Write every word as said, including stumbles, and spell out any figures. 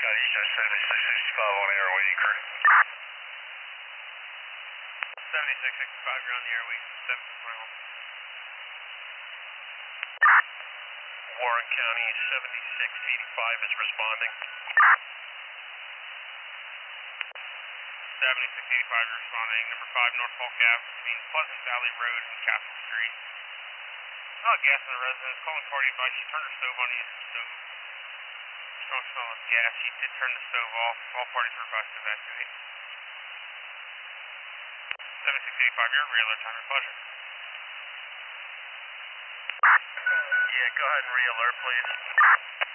you got seventy-six sixty-five on air waiting crew. seventy-six sixty-five, you're on the airway, seven final. Warren County seventy-six eighty-five is responding. seventy-six eighty-five is responding, number five Norfolk Ave between Pleasant Valley Road and Capitol Street. Not gas in the residence, calling party advice, she turned her stove on, used her stove. Strong smell of gas, she did turn the stove off, all parties were advised to evacuate. seventy-six eighty-five, you're re-alert, time your pleasure. Yeah, go ahead and re-alert, please.